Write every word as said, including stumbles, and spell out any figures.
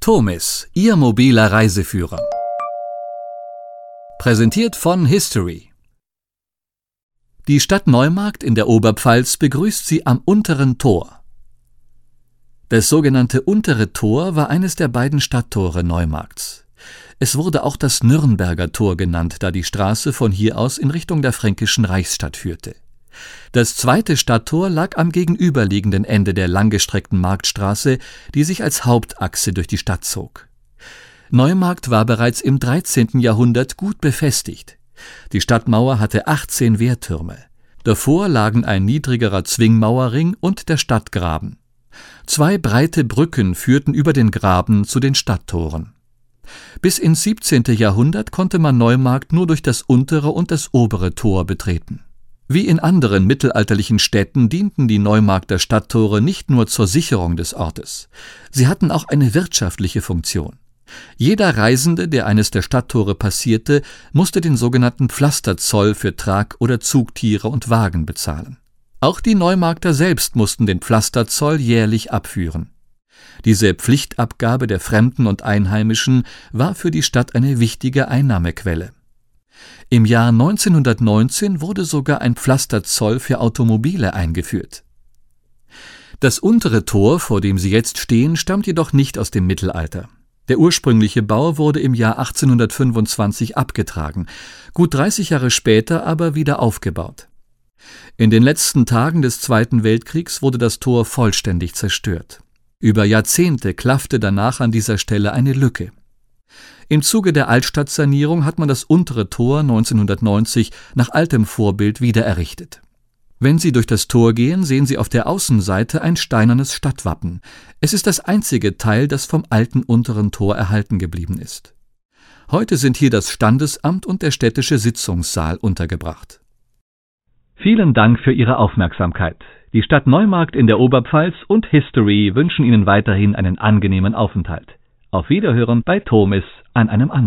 Tomis, Ihr mobiler Reiseführer. Präsentiert von History. Die Stadt Neumarkt in der Oberpfalz begrüßt Sie am Unteren Tor. Das sogenannte Untere Tor war eines der beiden Stadttore Neumarkts. Es wurde auch das Nürnberger Tor genannt, da die Straße von hier aus in Richtung der fränkischen Reichsstadt führte. Das zweite Stadttor lag am gegenüberliegenden Ende der langgestreckten Marktstraße, die sich als Hauptachse durch die Stadt zog. Neumarkt war bereits im dreizehnten Jahrhundert gut befestigt. Die Stadtmauer hatte achtzehn Wehrtürme. Davor lagen ein niedrigerer Zwingmauerring und der Stadtgraben. Zwei breite Brücken führten über den Graben zu den Stadttoren. Bis ins siebzehnte Jahrhundert konnte man Neumarkt nur durch das untere und das obere Tor betreten. Wie in anderen mittelalterlichen Städten dienten die Neumarkter Stadttore nicht nur zur Sicherung des Ortes. Sie hatten auch eine wirtschaftliche Funktion. Jeder Reisende, der eines der Stadttore passierte, musste den sogenannten Pflasterzoll für Trag- oder Zugtiere und Wagen bezahlen. Auch die Neumarkter selbst mussten den Pflasterzoll jährlich abführen. Diese Pflichtabgabe der Fremden und Einheimischen war für die Stadt eine wichtige Einnahmequelle. Im Jahr neunzehnhundertneunzehn wurde sogar ein Pflasterzoll für Automobile eingeführt. Das untere Tor, vor dem Sie jetzt stehen, stammt jedoch nicht aus dem Mittelalter. Der ursprüngliche Bau wurde im Jahr achtzehnhundertfünfundzwanzig abgetragen, gut dreißig Jahre später aber wieder aufgebaut. In den letzten Tagen des Zweiten Weltkriegs wurde das Tor vollständig zerstört. Über Jahrzehnte klaffte danach an dieser Stelle eine Lücke. Im Zuge der Altstadtsanierung hat man das untere Tor neunzehnhundertneunzig nach altem Vorbild wiedererrichtet. Wenn Sie durch das Tor gehen, sehen Sie auf der Außenseite ein steinernes Stadtwappen. Es ist das einzige Teil, das vom alten unteren Tor erhalten geblieben ist. Heute sind hier das Standesamt und der städtische Sitzungssaal untergebracht. Vielen Dank für Ihre Aufmerksamkeit. Die Stadt Neumarkt in der Oberpfalz und History wünschen Ihnen weiterhin einen angenehmen Aufenthalt. Auf Wiederhören bei Tomis an einem anderen